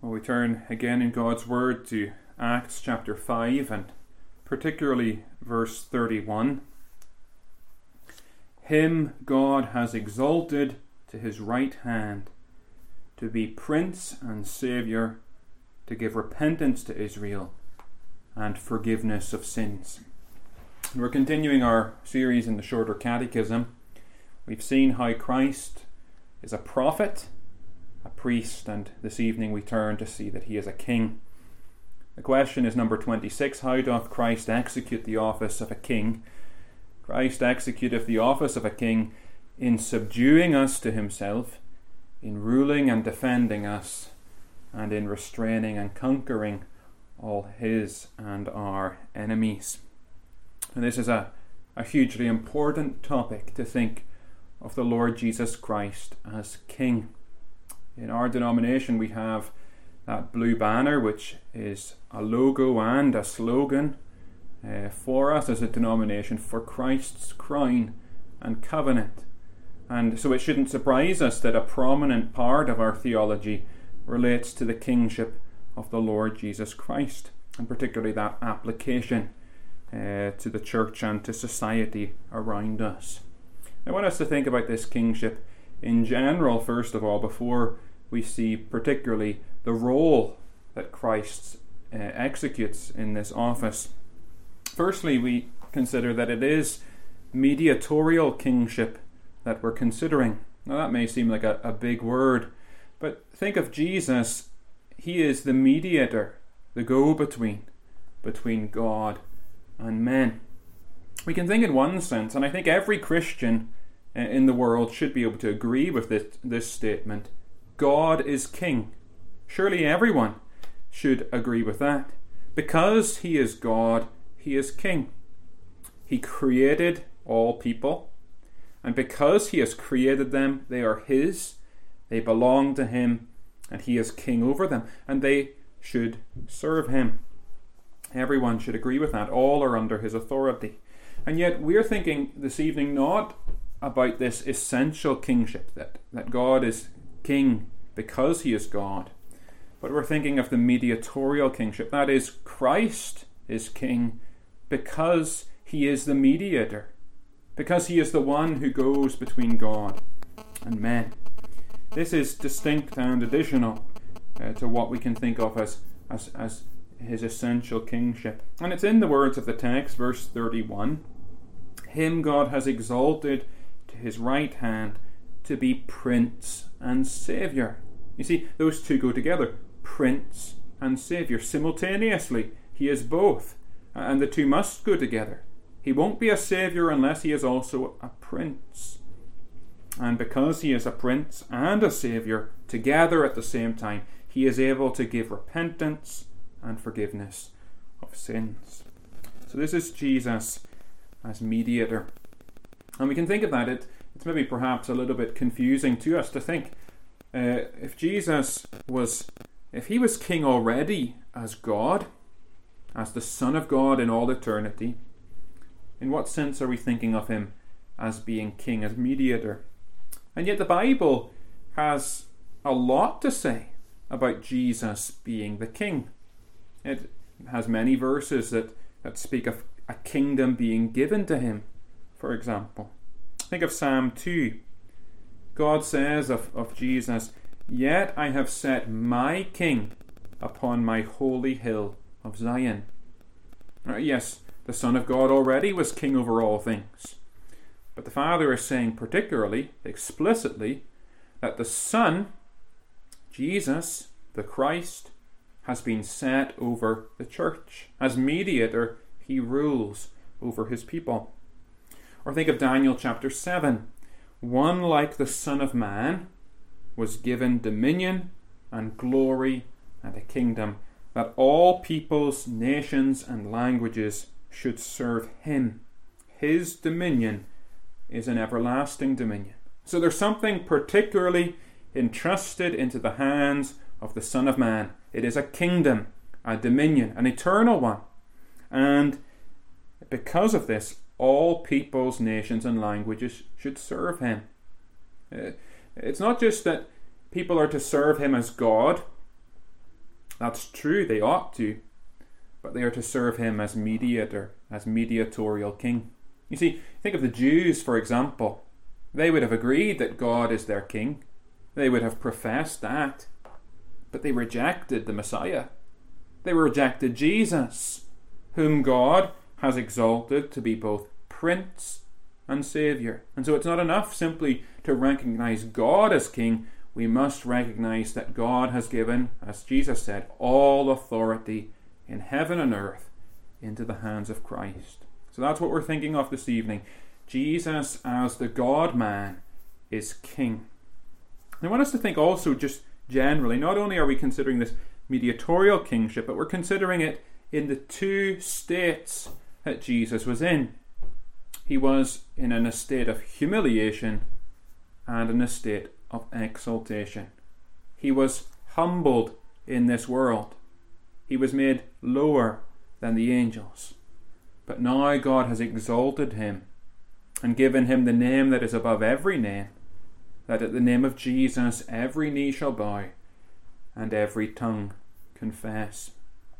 We turn again in God's Word to Acts chapter 5 and particularly verse 31. Him God has exalted to his right hand to be Prince and Saviour, to give repentance to Israel and forgiveness of sins. We're continuing our series in the Shorter Catechism. We've seen how Christ is a prophet, a priest, and this evening we turn to see that he is a king. The question is number 26. How doth Christ execute the office of a king? Christ executeth the office of a king in subduing us to himself, in ruling and defending us, and in restraining and conquering all his and our enemies. And this is a hugely important topic, to think of the Lord Jesus Christ as king. In our denomination we have that blue banner, which is a logo and a slogan for us as a denomination, for Christ's crown and covenant. And so it shouldn't surprise us that a prominent part of our theology relates to the kingship of the Lord Jesus Christ, and particularly that application to the church and to society around us. I want us to think about this kingship in general, first of all, before we see particularly the role that Christ executes in this office. Firstly, we consider that it is mediatorial kingship that we're considering. Now that may seem like a big word, but think of Jesus. He is the mediator, the go-between between God and men. We can think in one sense, and I think every Christian in the world should be able to agree with this statement: God is king. Surely everyone should agree with that. Because he is God, he is king. He created all people, and because he has created them, they are his, they belong to him, and he is king over them, and they should serve him. Everyone should agree with that. All are under his authority. And yet we're thinking this evening not about this essential kingship, that God is king because he is God, but we're thinking of the mediatorial kingship. That is, Christ is king because he is the mediator, because he is the one who goes between God and men. This is distinct and additional to what we can think of as his essential kingship. And it's in the words of the text, verse 31. Him God has exalted to his right hand to be Prince and Saviour. You see, those two go together, Prince and Saviour. Simultaneously, he is both, and the two must go together. He won't be a Saviour unless he is also a Prince. And because he is a Prince and a Saviour together at the same time, he is able to give repentance and forgiveness of sins. So this is Jesus as mediator. And we can think of that. It's maybe perhaps a little bit confusing to us to think, if he was king already as God, as the Son of God in all eternity, in what sense are we thinking of him as being king, as mediator? And yet the Bible has a lot to say about Jesus being the king. It has many verses that speak of a kingdom being given to him, for example. Think of Psalm 2. God says of Jesus, "Yet I have set my king upon my holy hill of Zion." Yes, the Son of God already was king over all things. But the Father is saying particularly, explicitly, that the Son, Jesus, the Christ, has been set over the church. As mediator, he rules over his people. Or think of Daniel chapter 7. One like the Son of Man was given dominion and glory and a kingdom, that all peoples, nations, and languages should serve him. His dominion is an everlasting dominion. So there's something particularly entrusted into the hands of the Son of Man. It is a kingdom, a dominion, an eternal one. And because of this, all peoples, nations, and languages should serve him. It's not just that people are to serve him as God, That's true, they ought to, but they are to serve him as mediator, as mediatorial king. You see, think of the Jews, for example. They would have agreed that God is their king. They would have professed that. But they rejected the Messiah. They rejected Jesus, whom God has exalted to be both Prince and Saviour. And so it's not enough simply to recognize God as king. We must recognize that God has given, as Jesus said, all authority in heaven and earth into the hands of Christ. So that's what we're thinking of this evening. Jesus as the God-man is king. I want us to think also just generally, not only are we considering this mediatorial kingship, but we're considering it in the two states that Jesus was in. He was in an estate of humiliation and an estate of exaltation. He was humbled in this world. He was made lower than the angels. But now God has exalted him and given him the name that is above every name, that at the name of Jesus every knee shall bow and every tongue confess.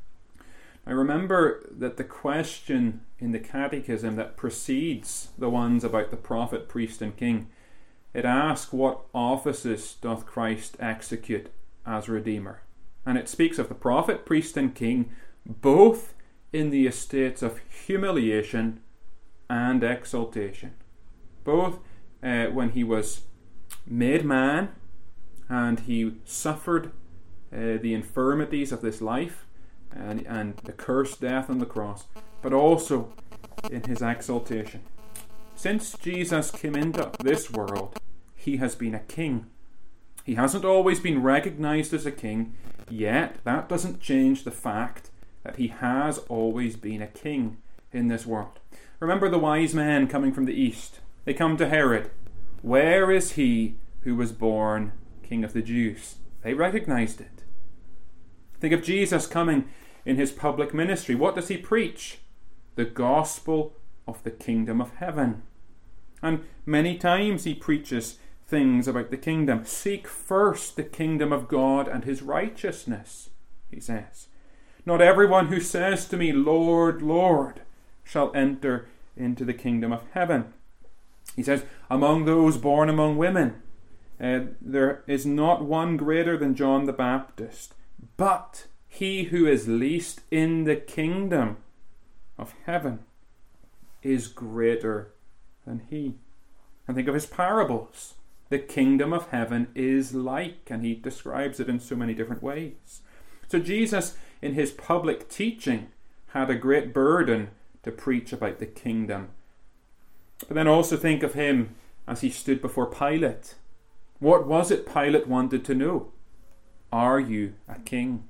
Now remember that the question in the catechism that precedes the ones about the prophet, priest and king, it asks, what offices doth Christ execute as Redeemer? And it speaks of the prophet, priest and king, both in the estates of humiliation and exaltation. Both when he was made man and he suffered the infirmities of this life and the cursed death on the cross, but also in his exaltation. Since Jesus came into this world, he has been a king. He hasn't always been recognized as a king, yet that doesn't change the fact that he has always been a king in this world. Remember the wise men coming from the east. They come to Herod. Where is he who was born King of the Jews? They recognized it. Think of Jesus coming in his public ministry. What does he preach? The gospel of the kingdom of heaven. And many times he preaches things about the kingdom. Seek first the kingdom of God and his righteousness, he says. Not everyone who says to me, Lord, Lord, shall enter into the kingdom of heaven. He says, among those born among women, there is not one greater than John the Baptist, but he who is least in the kingdom of heaven is greater than he. And think of his parables. The kingdom of heaven is like, and he describes it in so many different ways. So Jesus, in his public teaching, had a great burden to preach about the kingdom. But then also think of him as he stood before Pilate. What was it Pilate wanted to know? Are you a king?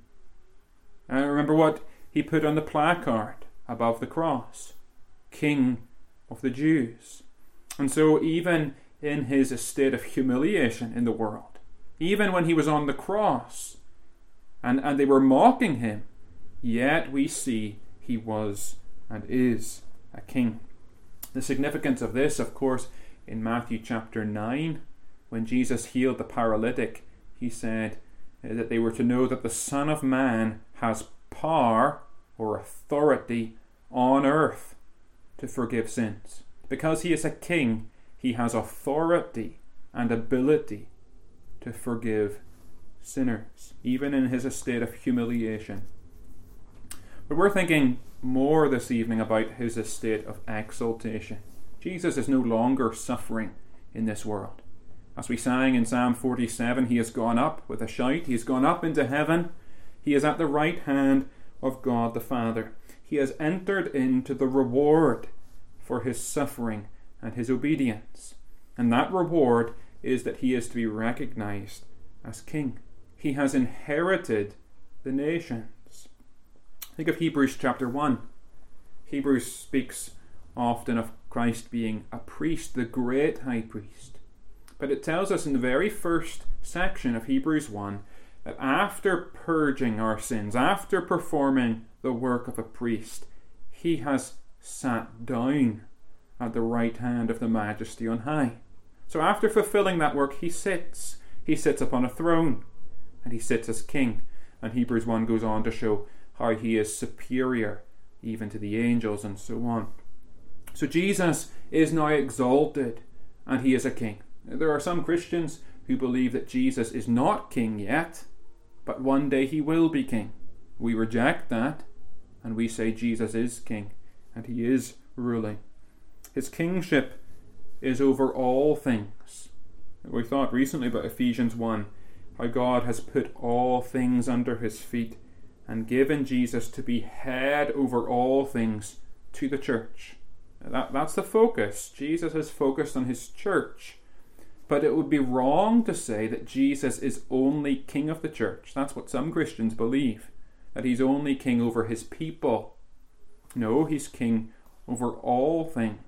And remember what he put on the placard above the cross. King of the Jews. And so even in his estate of humiliation in the world, even when he was on the cross, and they were mocking him, yet we see he was and is a king. The significance of this, of course, in Matthew chapter 9, when Jesus healed the paralytic, he said that they were to know that the Son of Man has power or authority on earth to forgive sins. Because he is a king, he has authority and ability to forgive sinners, even in his estate of humiliation. But we're thinking more this evening about his estate of exaltation. Jesus is no longer suffering in this world. As we sang in Psalm 47, he has gone up with a shout. He has gone up into heaven. He is at the right hand of God the Father. He has entered into the reward for his suffering and his obedience. And that reward is that he is to be recognized as king. He has inherited the nations. Think of Hebrews chapter 1. Hebrews speaks often of Christ being a priest, the great high priest. But it tells us in the very first section of Hebrews 1 that after purging our sins, after performing the work of a priest, he has sat down at the right hand of the Majesty on high. So after fulfilling that work, he sits upon a throne, and he sits as king. And Hebrews 1 goes on to show how he is superior even to the angels and so on. So Jesus is now exalted and he is a king. There are some Christians who believe that Jesus is not king yet, but one day he will be king. We reject that and we say Jesus is king and he is ruling. His kingship is over all things. We thought recently about Ephesians 1, how God has put all things under his feet and given Jesus to be head over all things to the church. That's the focus. Jesus is focused on his church. But it would be wrong to say that Jesus is only king of the church. That's what some Christians believe, that he's only king over his people. No, he's king over all things.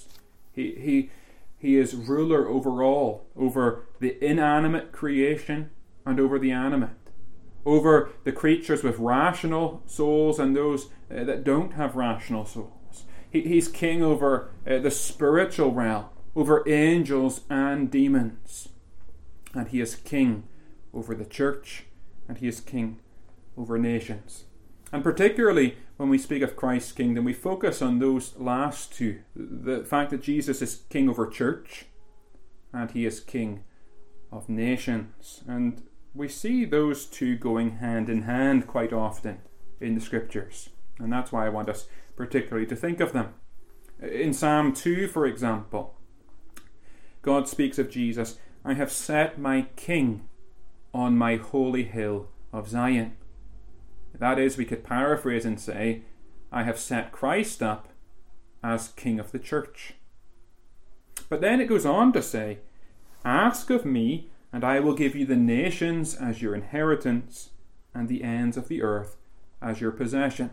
He is ruler over all, over the inanimate creation and over the animate, over the creatures with rational souls and those that don't have rational souls. He's king over the spiritual realm, over angels and demons. And he is king over the church, and he is king over nations. And particularly when we speak of Christ's kingdom, we focus on those last two. The fact that Jesus is king over church, and he is king of nations. And we see those two going hand in hand quite often in the scriptures. And that's why I want us particularly to think of them. In Psalm 2, for example, God speaks of Jesus, "I have set my king on my holy hill of Zion." That is, we could paraphrase and say, I have set Christ up as king of the church. But then it goes on to say, "Ask of me, and I will give you the nations as your inheritance, and the ends of the earth as your possession."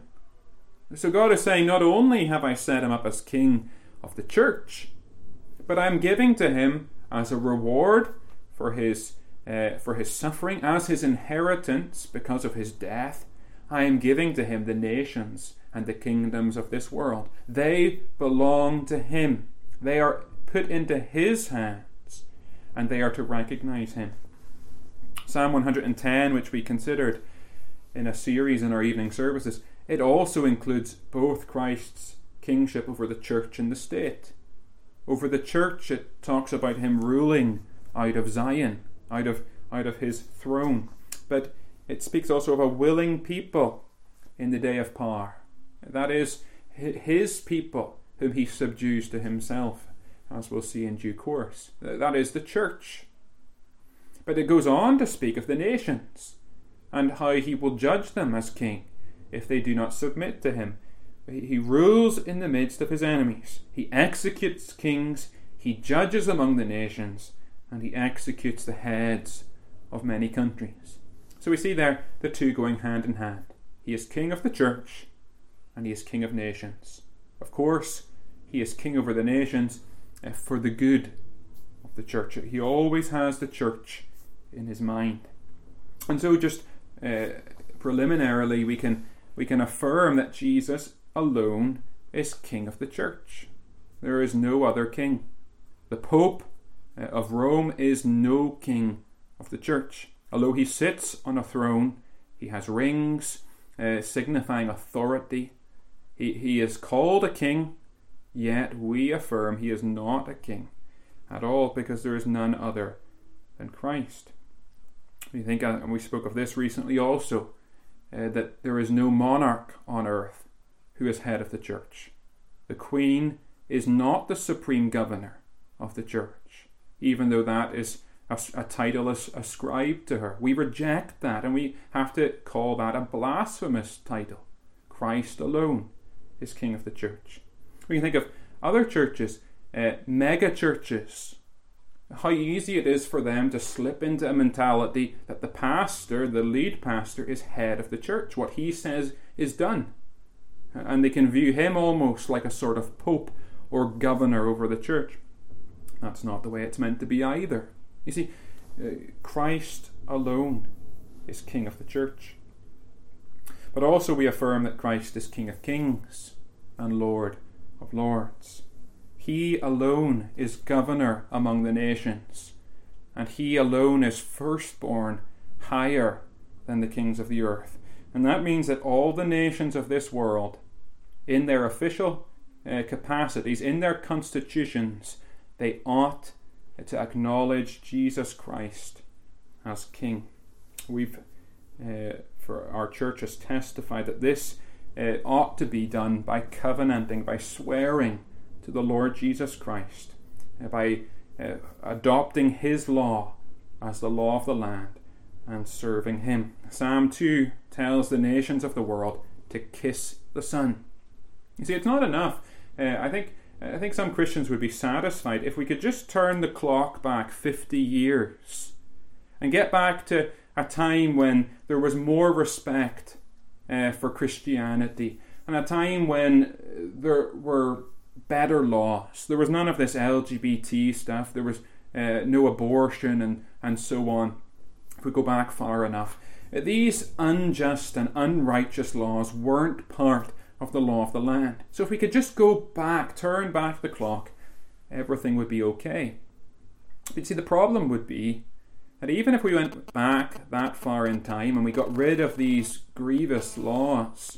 So God is saying, not only have I set him up as king of the church, but I'm giving to him as a reward for his suffering, as his inheritance because of his death. I am giving to him the nations and the kingdoms of this world. They belong to him. They are put into his hands, and they are to recognize him. Psalm 110, which we considered in a series in our evening services, it also includes both Christ's kingship over the church and the state. Over the church, it talks about him ruling out of Zion, out of his throne. But it speaks also of a willing people in the day of power. That is, his people whom he subdues to himself, as we'll see in due course. That is the church. But it goes on to speak of the nations and how he will judge them as king if they do not submit to him. He rules in the midst of his enemies. He executes kings, he judges among the nations, and he executes the heads of many countries. So we see there the two going hand in hand. He is king of the church, and he is king of nations. Of course, he is king over the nations for the good of the church. He always has the church in his mind. And so just preliminarily, we can affirm that Jesus alone is king of the church. There is no other king. The Pope of Rome is no king of the church. Although he sits on a throne, he has rings signifying authority. He is called a king, yet we affirm he is not a king at all, because there is none other than Christ. We think, and we spoke of this recently also, that there is no monarch on earth who is head of the church. The Queen is not the supreme governor of the church, even though that is a title ascribed to her. We reject that, and we have to call that a blasphemous title. Christ alone is king of the church. We can think of other churches, mega churches. How easy it is for them to slip into a mentality that the pastor, the lead pastor, is head of the church. What he says is done. And they can view him almost like a sort of pope or governor over the church. That's not the way it's meant to be either. You see, Christ alone is king of the church. But also we affirm that Christ is King of kings and Lord of lords. He alone is governor among the nations, and he alone is firstborn higher than the kings of the earth. And that means that all the nations of this world, in their official capacities, in their constitutions, they ought to acknowledge Jesus Christ as King. We've, for our church, has testified that this ought to be done by covenanting, by swearing to the Lord Jesus Christ, by adopting His law as the law of the land and serving Him. Psalm 2 tells the nations of the world to kiss the Son. You see, it's not enough. I think some Christians would be satisfied if we could just turn the clock back 50 years and get back to a time when there was more respect for Christianity, and a time when there were better laws. There was none of this LGBT stuff. There was no abortion and so on. If we go back far enough, these unjust and unrighteous laws weren't part of the law of the land. So if we could just go back, turn back the clock, everything would be okay. But see, the problem would be that even if we went back that far in time and we got rid of these grievous laws,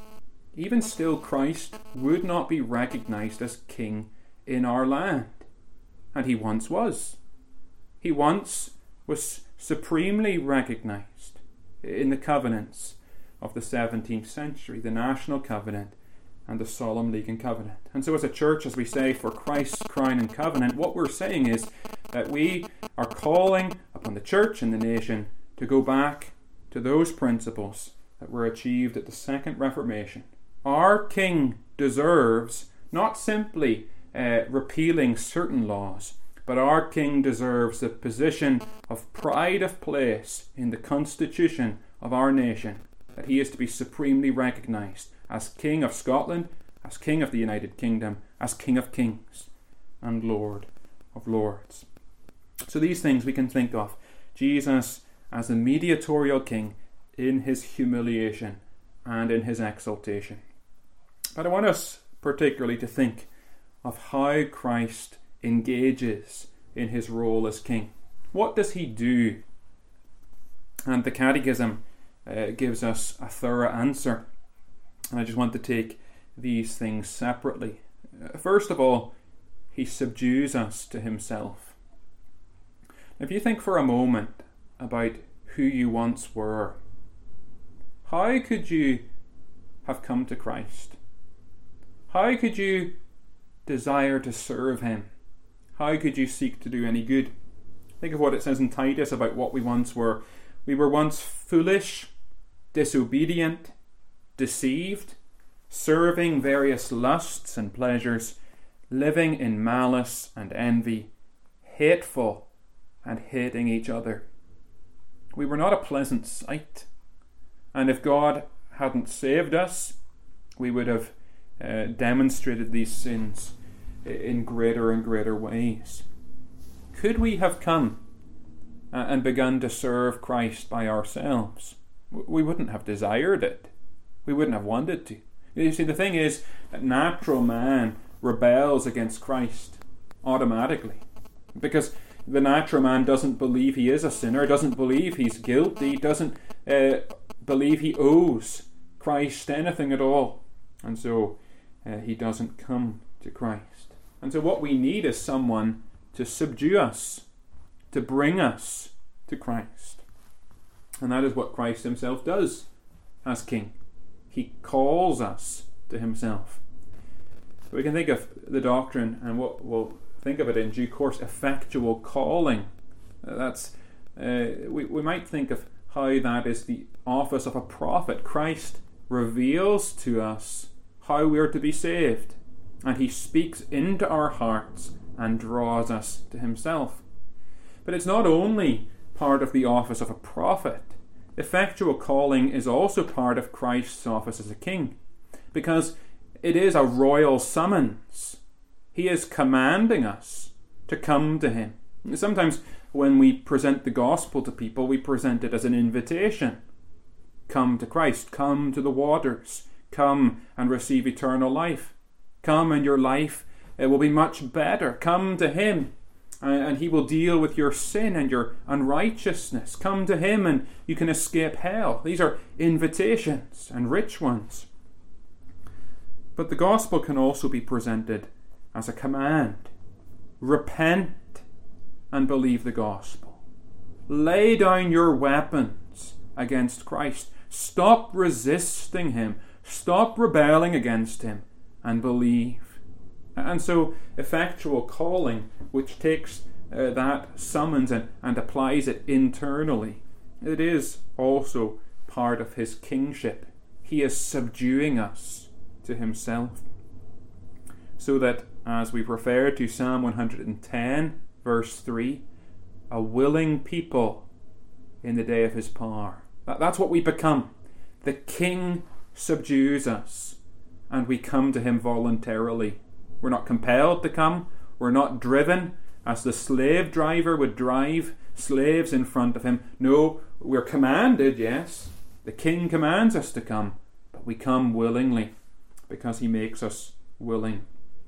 even still Christ would not be recognized as King in our land. And He once was. He once was supremely recognized in the covenants of the 17th century, the National Covenant and the Solemn League and Covenant. And so as a church, as we say, for Christ's crown and covenant, what we're saying is that we are calling upon the church and the nation to go back to those principles that were achieved at the Second Reformation. Our King deserves not simply repealing certain laws, but our King deserves the position of pride of place in the constitution of our nation, that He is to be supremely recognized as King of Scotland, as King of the United Kingdom, as King of Kings and Lord of Lords. So these things we can think of. Jesus as a mediatorial King in His humiliation and in His exaltation. But I want us particularly to think of how Christ engages in His role as King. What does He do? And the Catechism gives us a thorough answer. And I just want to take these things separately. First of all, He subdues us to Himself. If you think for a moment about who you once were, how could you have come to Christ? How could you desire to serve Him? How could you seek to do any good? Think of what it says in Titus about what we once were. We were once foolish, disobedient, deceived, serving various lusts and pleasures, living in malice and envy, hateful and hating each other. We were not a pleasant sight. And if God hadn't saved us, we would have demonstrated these sins in greater and greater ways. Could we have come and begun to serve Christ by ourselves? We wouldn't have desired it. We wouldn't have wanted to. You see, the thing is that natural man rebels against Christ automatically, because the natural man doesn't believe he is a sinner, doesn't believe he's guilty, doesn't believe he owes Christ anything at all, and so he doesn't come to Christ. And so what we need is someone to subdue us, to bring us to Christ. And that is what Christ Himself does as King. He calls us to Himself. But we can think of the doctrine, and we'll think of it in due course, effectual calling. We might think of how that is the office of a prophet. Christ reveals to us how we are to be saved, and He speaks into our hearts and draws us to Himself. But it's not only part of the office of a prophet. Effectual calling is also part of Christ's office as a king, because it is a royal summons. He is commanding us to come to Him. Sometimes when we present the gospel to people, we present it as an invitation. Come to Christ, come to the waters, come and receive eternal life. Come and your life will be much better. Come to Him. and he will deal with your sin and your unrighteousness. Come to him and you can escape hell. These are invitations, and rich ones. But the gospel can also be presented as a command. Repent and believe the gospel. Lay down your weapons against Christ. Stop resisting him. Stop rebelling against him and believe. And so effectual calling, which takes that summons and applies it internally, it is also part of his kingship. He is subduing us to himself. So that, as we've referred to Psalm 110, verse 3, a willing people in the day of his power. That's what we become. The king subdues us, and we come to him voluntarily. We're not compelled to come. We're not driven as the slave driver would drive slaves in front of him. No, we're commanded, yes. The king commands us to come, but we come willingly because he makes us willing.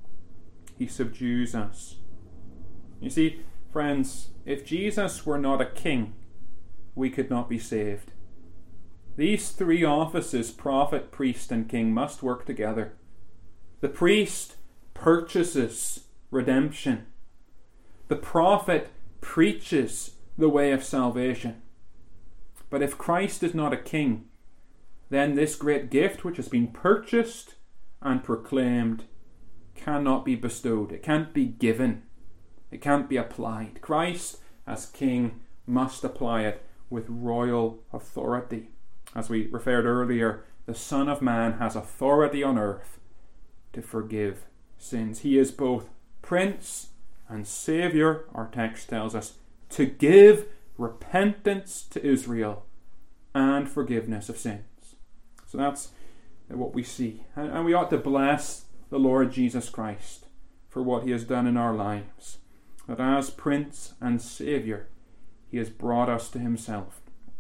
He subdues us. You see, friends, if Jesus were not a king, we could not be saved. These three offices, prophet, priest, and king, must work together. The priest purchases redemption. The prophet preaches the way of salvation. But if Christ is not a king, then this great gift which has been purchased and proclaimed cannot be bestowed. It can't be given. It can't be applied. Christ, as king, must apply it with royal authority. As we referred earlier, the Son of Man has authority on earth to forgive sins. He is both Prince and Saviour, our text tells us, to give repentance to Israel and forgiveness of sins. So that's what we see. And we ought to bless the Lord Jesus Christ for what he has done in our lives. That as Prince and Saviour, he has brought us to himself.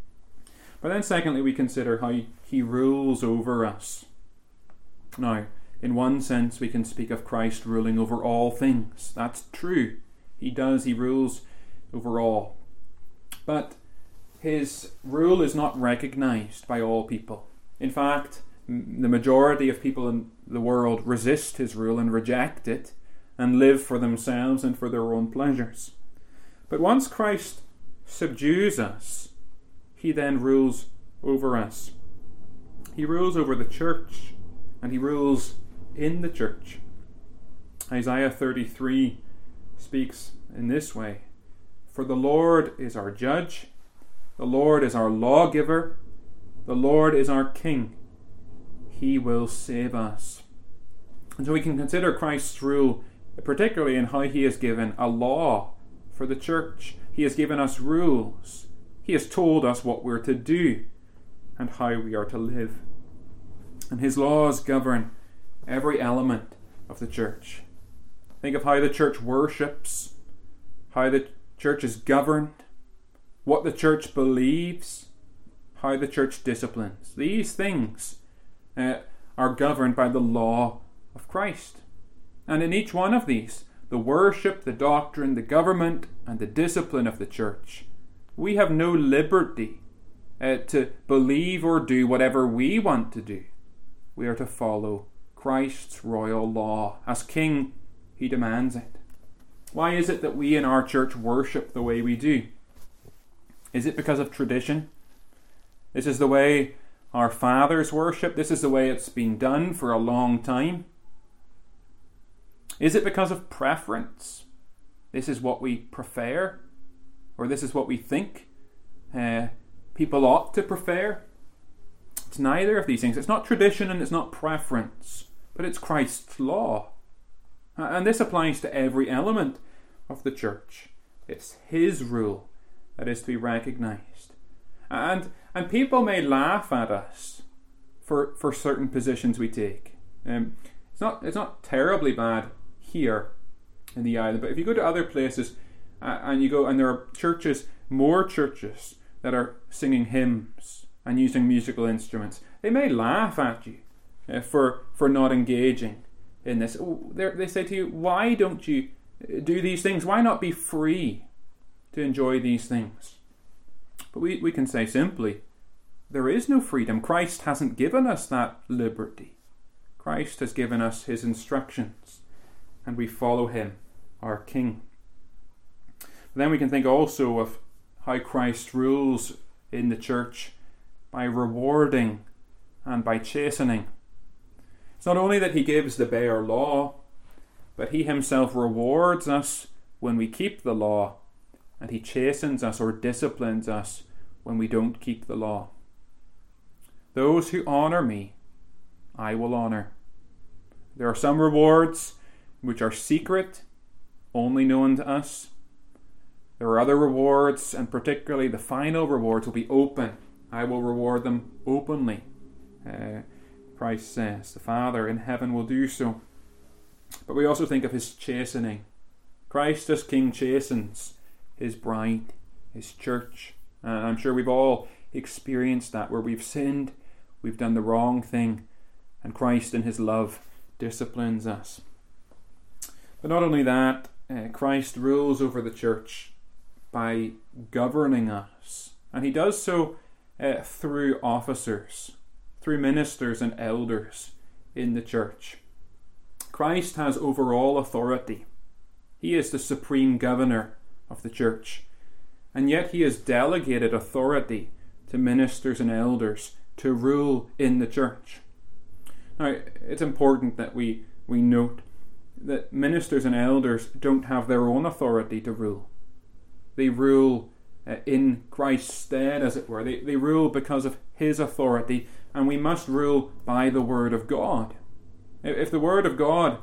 But then secondly, we consider how he rules over us. Now, in one sense, we can speak of Christ ruling over all things. That's true. He does. He rules over all. But his rule is not recognized by all people. In fact, the majority of people in the world resist his rule and reject it and live for themselves and for their own pleasures. But once Christ subdues us, he then rules over us. He rules over the church, and he rules in the church. Isaiah 33 speaks in this way: "For the Lord is our judge, the Lord is our lawgiver, the Lord is our king. He will save us." And so we can consider Christ's rule, particularly in how he has given a law for the church. He has given us rules. He has told us what we're to do and how we are to live. And his laws govern every element of the church. Think of how the church worships, how the church is governed, what the church believes, how the church disciplines. These things are governed by the law of Christ. And in each one of these, the worship, the doctrine, the government, and the discipline of the church, we have no liberty to believe or do whatever we want to do. We are to follow Christ's royal law. As king, he demands it. Why is it that we in our church worship the way we do? Is it because of tradition? This is the way our fathers worship. This is the way it's been done for a long time. Is it because of preference? This is what we prefer, or this is what we think people ought to prefer? It's neither of these things. It's not tradition and it's not preference, but it's Christ's law. And this applies to every element of the church. It's his rule that is to be recognized. And people may laugh at us for certain positions we take. It's not terribly bad here in the island, but if you go to other places and there are more churches that are singing hymns and using musical instruments, they may laugh at you for not engaging in this. They say to you, why don't you do these things? Why not be free to enjoy these things? But we can say simply, there is no freedom. Christ hasn't given us that liberty. Christ has given us his instructions, and we follow him, our King. But then we can think also of how Christ rules in the church by rewarding and by chastening. It's not only that he gives the bare law, but he himself rewards us when we keep the law, and he chastens us or disciplines us when we don't keep the law. Those who honour me, I will honour. There are some rewards which are secret, only known to us. There are other rewards, and particularly the final rewards will be open. I will reward them openly. Christ says, the Father in heaven will do so. But we also think of his chastening. Christ as King chastens his bride, his church. And I'm sure we've all experienced that, where we've sinned, we've done the wrong thing, and Christ in his love disciplines us. But not only that, Christ rules over the church by governing us. And he does so through officers, through ministers and elders in the church. Christ has overall authority. He is the supreme governor of the church. And yet he has delegated authority to ministers and elders to rule in the church. Now, it's important that we note that ministers and elders don't have their own authority to rule. They rule in Christ's stead, as it were. They rule because of his authority, and we must rule by the word of God. If the word of God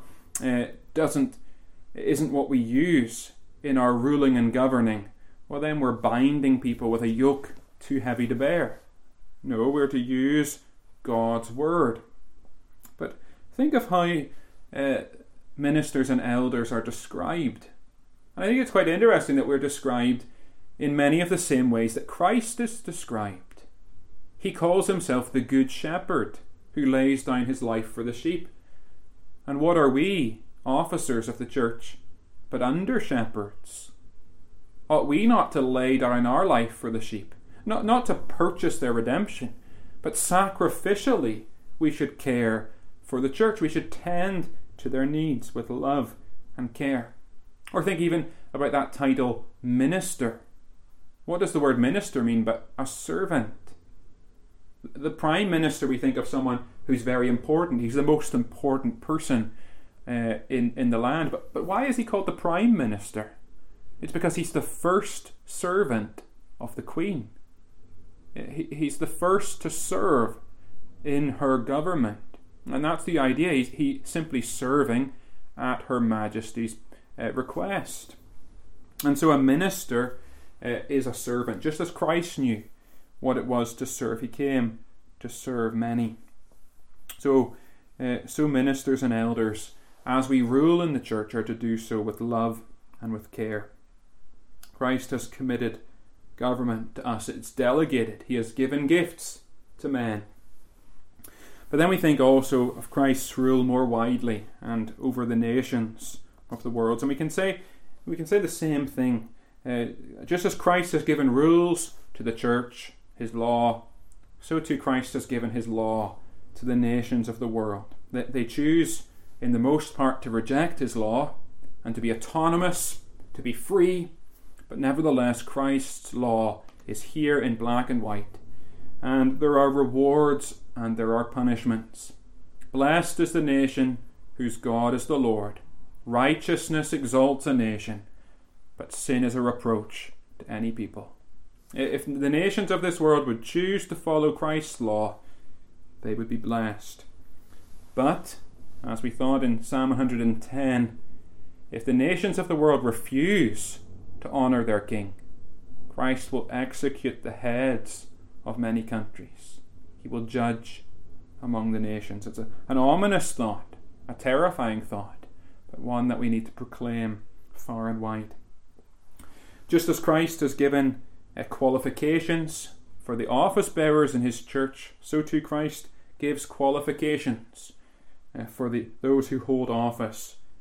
isn't what we use in our ruling and governing, well, then we're binding people with a yoke too heavy to bear. No, we're to use God's word. But think of how ministers and elders are described. And I think it's quite interesting that we're described in many of the same ways that Christ is described. He calls himself the Good Shepherd who lays down his life for the sheep. And what are we, officers of the church, but under shepherds? Ought we not to lay down our life for the sheep? Not to purchase their redemption, but sacrificially we should care for the church. We should tend to their needs with love and care. Or think even about that title, minister. What does the word minister mean but a servant? The prime minister, we think of someone who's very important. He's the most important person in the land. But why is he called the prime minister? It's because he's the first servant of the Queen. He's the first to serve in her government. And that's the idea. He's simply serving at Her Majesty's request. And so a minister is a servant, just as Christ knew what it was to serve. He came to serve many. So ministers and elders, as we rule in the church, are to do so with love and with care. Christ has committed government to us. It's delegated. He has given gifts to men. But then we think also of Christ's rule more widely and over the nations of the world. And we can say the same thing. Just as Christ has given rules to the church, his law, so too Christ has given his law to the nations of the world. They choose in the most part to reject his law and to be autonomous, to be free, but nevertheless Christ's law is here in black and white, and there are rewards and there are punishments. Blessed is the nation whose God is the Lord. Righteousness exalts a nation, but sin is a reproach to any people. If the nations of this world would choose to follow Christ's law, they would be blessed. But, as we thought in Psalm 110, if the nations of the world refuse to honour their King, Christ will execute the heads of many countries. He will judge among the nations. It's an ominous thought, a terrifying thought, but one that we need to proclaim far and wide. Just as Christ has given qualifications for the office bearers in his church, so too Christ gives qualifications for those who hold office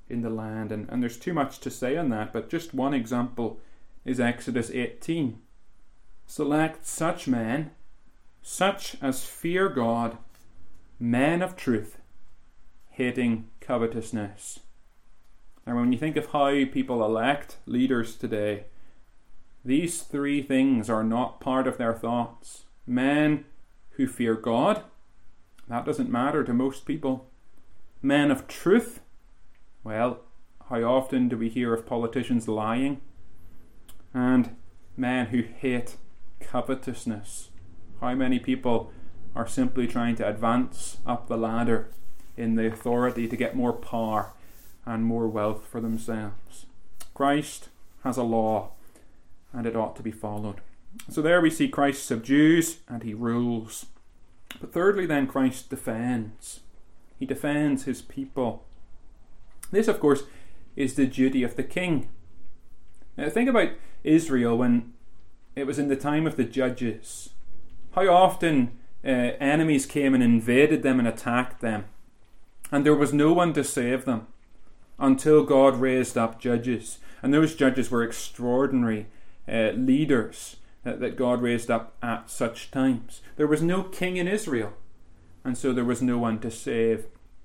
in the land. And there's too much to say on that, but just one example is Exodus 18. Select such men, such as fear God, men of truth, hating covetousness. Now, when you think of how people elect leaders today, these three things are not part of their thoughts. Men who fear God, that doesn't matter to most people. Men of truth, well, how often do we hear of politicians lying? And men who hate covetousness. How many people are simply trying to advance up the ladder in the authority to get more power and more wealth for themselves? Christ has a law, and it ought to be followed. So there we see Christ subdues and he rules. But thirdly then, Christ defends. He defends his people. This, of course, is the duty of the king. Now, think about Israel when it was in the time of the judges. How often enemies came and invaded them and attacked them, and there was no one to save them until God raised up judges. And those judges were extraordinary leaders that God raised up at such times. There was no king in Israel, and so there was no one to save.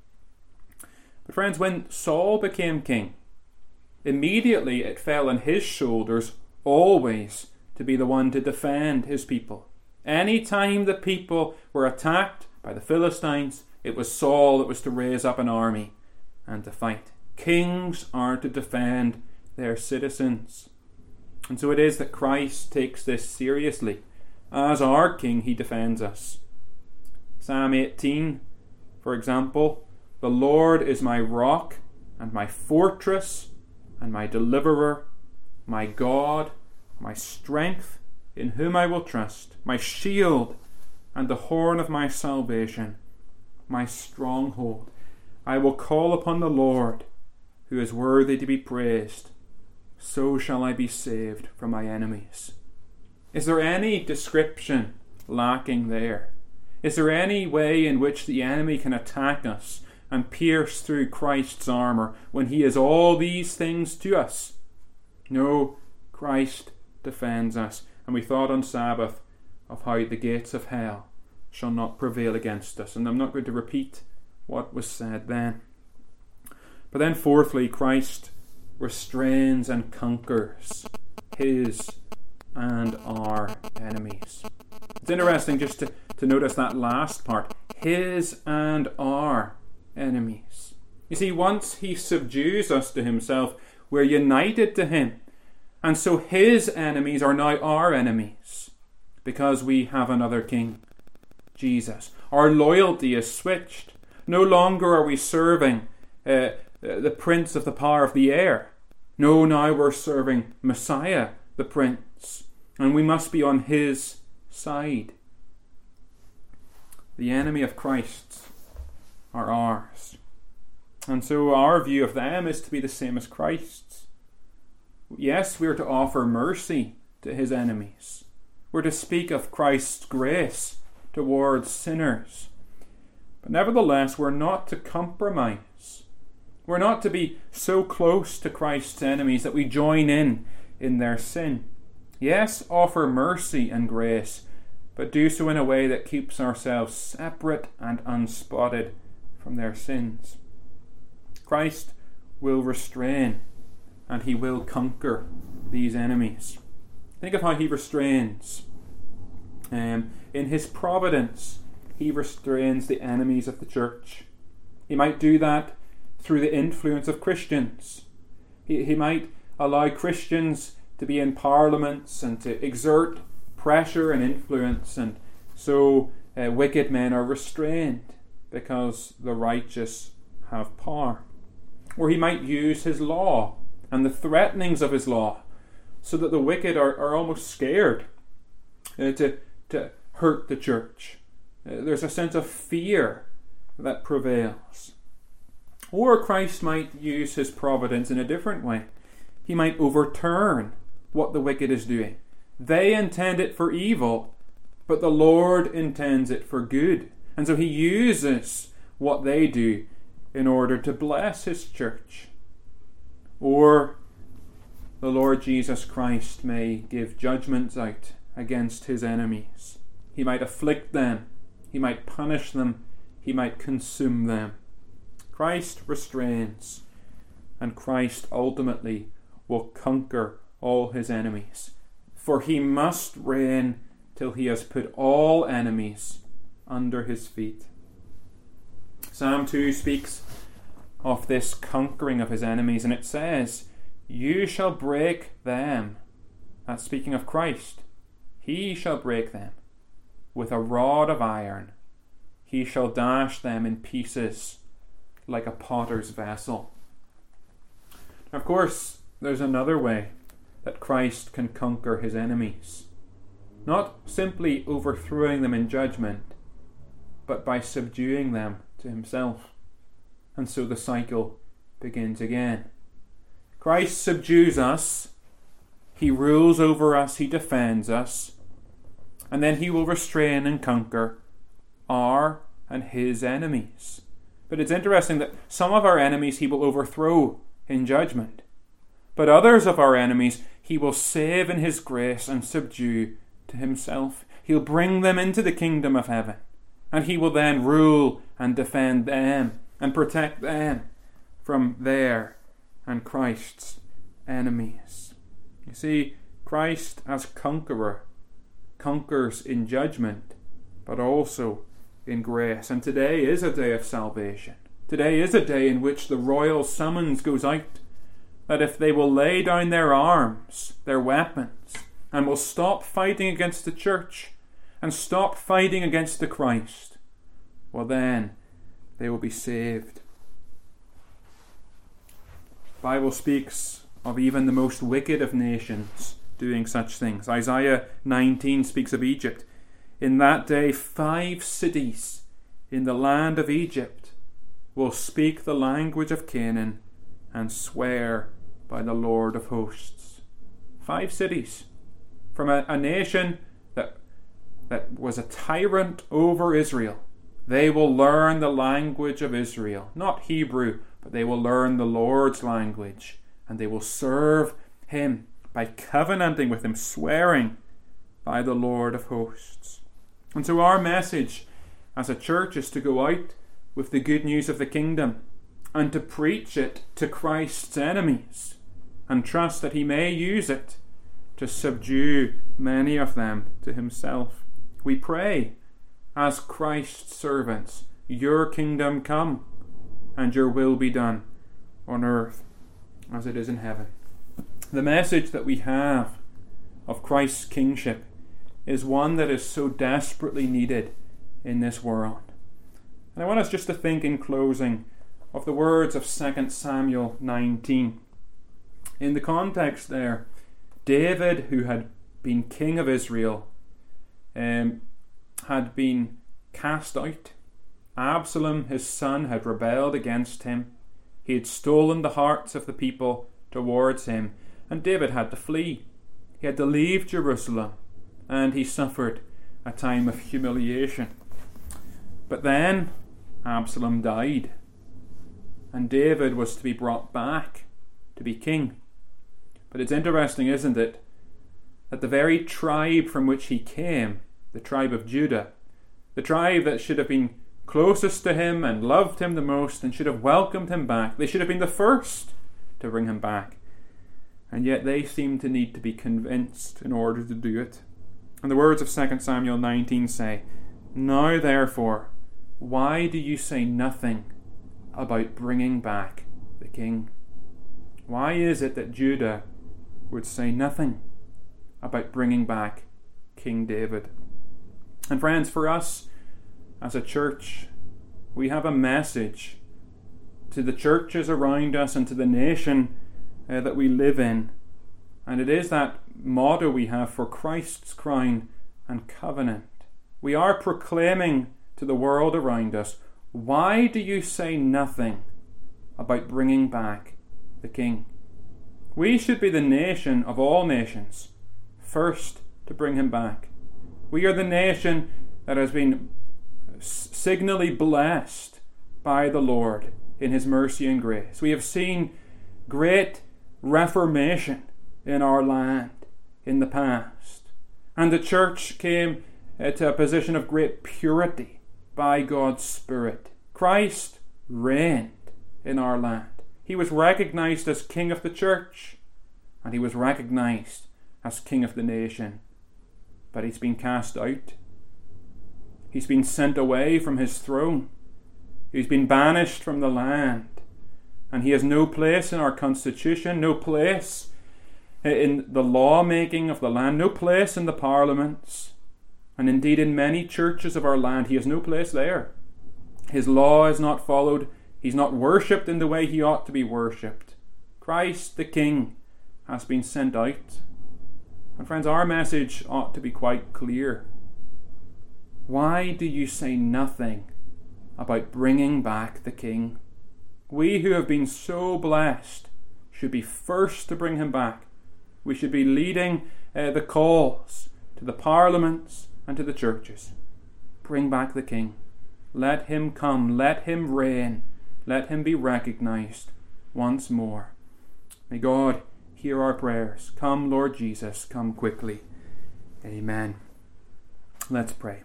But friends, when Saul became king, immediately it fell on his shoulders always to be the one to defend his people. Any time the people were attacked by the Philistines, it was Saul that was to raise up an army and to fight. Kings are to defend their citizens. And so it is that Christ takes this seriously. As our King, he defends us. Psalm 18, for example, "The Lord is my rock and my fortress and my deliverer, my God, my strength, in whom I will trust, my shield and the horn of my salvation, my stronghold. I will call upon the Lord, who is worthy to be praised. So shall I be saved from my enemies." Is there any description lacking there? Is there any way in which the enemy can attack us and pierce through Christ's armour when he is all these things to us? No, Christ defends us. And we thought on Sabbath of how the gates of hell shall not prevail against us. And I'm not going to repeat what was said then. But then fourthly, Christ restrains and conquers his and our enemies. It's interesting just to notice that last part. His and our enemies. You see, once he subdues us to himself, we're united to him. And so his enemies are now our enemies, because we have another king, Jesus. Our loyalty is switched. No longer are we serving the prince of the power of the air. No, now we're serving Messiah, the prince, and we must be on his side. The enemy of Christ are ours. And so our view of them is to be the same as Christ's. Yes, we're to offer mercy to his enemies. We're to speak of Christ's grace towards sinners. But nevertheless, we're not to compromise. We're not to be so close to Christ's enemies that we join in their sin. Yes, offer mercy and grace, but do so in a way that keeps ourselves separate and unspotted from their sins. Christ will restrain and he will conquer these enemies. Think of how he restrains. In his providence, he restrains the enemies of the church. He might do that through the influence of Christians. He might allow Christians to be in parliaments and to exert pressure and influence, and so wicked men are restrained because the righteous have power. Or he might use his law and the threatenings of his law so that the wicked are almost scared to hurt the church. There's a sense of fear that prevails. Or Christ might use his providence in a different way. He might overturn what the wicked is doing. They intend it for evil, but the Lord intends it for good. And so he uses what they do in order to bless his church. or the Lord Jesus Christ may give judgments out against his enemies. He might afflict them, he might punish them, he might consume them. Christ restrains, and Christ ultimately will conquer all his enemies. For he must reign till he has put all enemies under his feet. Psalm 2 speaks of this conquering of his enemies, and it says, "You shall break them." That's speaking of Christ. "He shall break them with a rod of iron. He shall dash them in pieces like a potter's vessel." Of course, there's another way that Christ can conquer his enemies. Not simply overthrowing them in judgment, but by subduing them to himself. And so the cycle begins again. Christ subdues us, he rules over us, he defends us, and then he will restrain and conquer our and his enemies. But it's interesting that some of our enemies he will overthrow in judgment, but others of our enemies he will save in his grace and subdue to himself. He'll bring them into the kingdom of heaven, and he will then rule and defend them and protect them from their and Christ's enemies. You see, Christ as conqueror conquers in judgment, but also in grace. And today is a day of salvation. Today is a day in which the royal summons goes out, that if they will lay down their arms, their weapons, and will stop fighting against the church and stop fighting against the Christ, well then they will be saved. The Bible speaks of even the most wicked of nations doing such things. Isaiah 19 speaks of Egypt. "In that day 5 cities in the land of Egypt will speak the language of Canaan and swear by the Lord of hosts." 5 cities from a nation that was a tyrant over Israel. They will learn the language of Israel, not Hebrew, but they will learn the Lord's language, and they will serve him by covenanting with him, swearing by the Lord of hosts. And so our message as a church is to go out with the good news of the kingdom and to preach it to Christ's enemies and trust that he may use it to subdue many of them to himself. We pray as Christ's servants, "Your kingdom come and your will be done on earth as it is in heaven." The message that we have of Christ's kingship is one that is so desperately needed in this world. And I want us just to think in closing of the words of 2 Samuel 19. In the context there, David, who had been king of Israel, had been cast out. Absalom, his son, had rebelled against him. He had stolen the hearts of the people towards him, and David had to flee. He had to leave Jerusalem, and he suffered a time of humiliation. But then Absalom died, and David was to be brought back to be king. But it's interesting, isn't it, that the very tribe from which he came, the tribe of Judah, the tribe that should have been closest to him and loved him the most and should have welcomed him back, they should have been the first to bring him back. And yet they seem to need to be convinced in order to do it. And the words of 2 Samuel 19 say, "Now therefore, why do you say nothing about bringing back the king?" Why is it that Judah would say nothing about bringing back King David? And friends, for us as a church, we have a message to the churches around us and to the nation that we live in. And it is that motto we have for Christ's crown and covenant. We are proclaiming to the world around us, "Why do you say nothing about bringing back the king?" We should be the nation of all nations, first to bring him back. We are the nation that has been signally blessed by the Lord in his mercy and grace. We have seen great reformation in our land in the past. And the church came to a position of great purity by God's Spirit. Christ reigned in our land. He was recognized as King of the church, and he was recognized as King of the nation. But he's been cast out. He's been sent away from his throne. He's been banished from the land. And he has no place in our constitution, no place in the lawmaking of the land, no place in the parliaments. And indeed in many churches of our land, he has no place there. His law is not followed. He's not worshipped in the way he ought to be worshipped. Christ the King has been sent out. And friends, our message ought to be quite clear. Why do you say nothing about bringing back the King? We who have been so blessed should be first to bring him back. We should be leading the calls to the parliaments and to the churches. Bring back the King. Let him come. Let him reign. Let him be recognized once more. May God hear our prayers. Come, Lord Jesus, come quickly. Amen. Let's pray.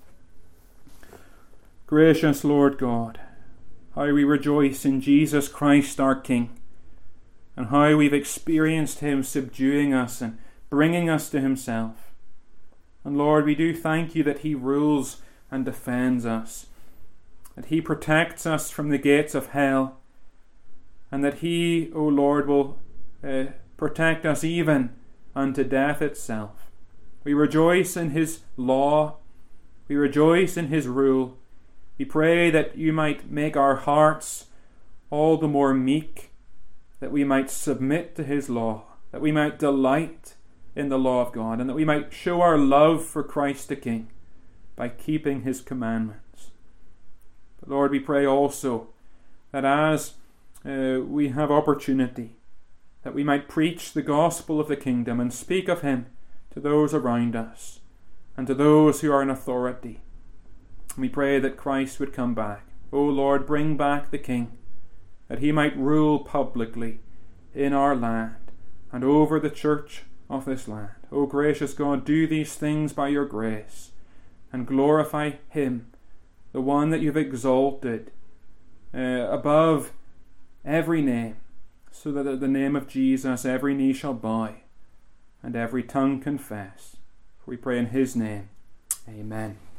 Gracious Lord God, how we rejoice in Jesus Christ our King, and how we've experienced him subduing us and bringing us to himself. And Lord, we do thank you that he rules and defends us, that he protects us from the gates of hell, and that he, O Lord, will protect us even unto death itself. We rejoice in his law. We rejoice in his rule. We pray that you might make our hearts all the more meek, that we might submit to his law, that we might delight in the law of God, and that we might show our love for Christ the King by keeping his commandments. But Lord, we pray also that as we have opportunity, that we might preach the gospel of the kingdom and speak of him to those around us and to those who are in authority. We pray that Christ would come back. O Lord, bring back the King, that he might rule publicly in our land and over the church of this land. O gracious God, do these things by your grace and glorify him, the one that you've exalted above every name, so that at the name of Jesus every knee shall bow and every tongue confess. For we pray in his name. Amen.